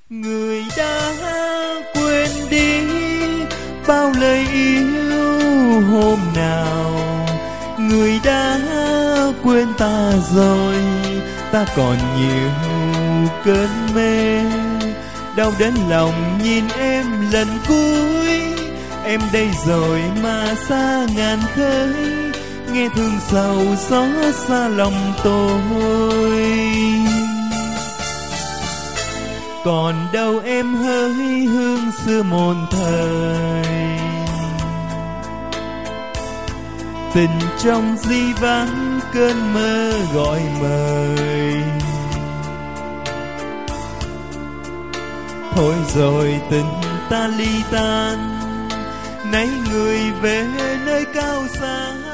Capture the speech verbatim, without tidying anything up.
Người đã quên đi bao lời yêu hôm nào, người đã quên ta rồi, ta còn nhiều cơn mê. Đau đến lòng nhìn em lần cuối, em đây rồi mà xa ngàn khơi, nghe thương sầu xót xa lòng tôi. Còn đâu em hỡi hương xưa một thời, tình trong di vắng cơn mơ gọi mời. Thôi rồi tình ta ly tan, nay người về nơi cao xa.